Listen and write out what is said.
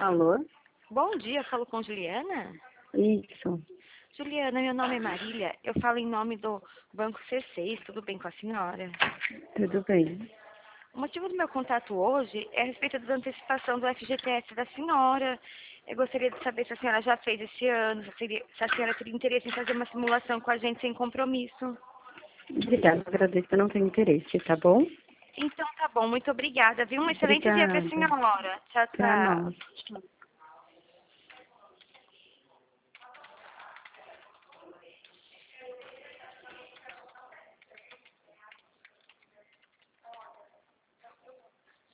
Alô? Bom dia, falo com Juliana. Isso, Juliana, meu nome é Marília, eu falo em nome do Banco C6, tudo bem com a senhora? tudo bem. O motivo do meu contato hoje é a respeito da antecipação do FGTS da senhora. Eu gostaria de saber se a senhora já fez esse ano, se a senhora teria interesse em fazer uma simulação com a gente sem compromisso. Obrigada, agradeço, eu não tenho interesse, tá bom? Então tá bom, muito obrigada, viu? Um excelente dia para a Obrigada. senhora. Tchau, Pra nós. tchau.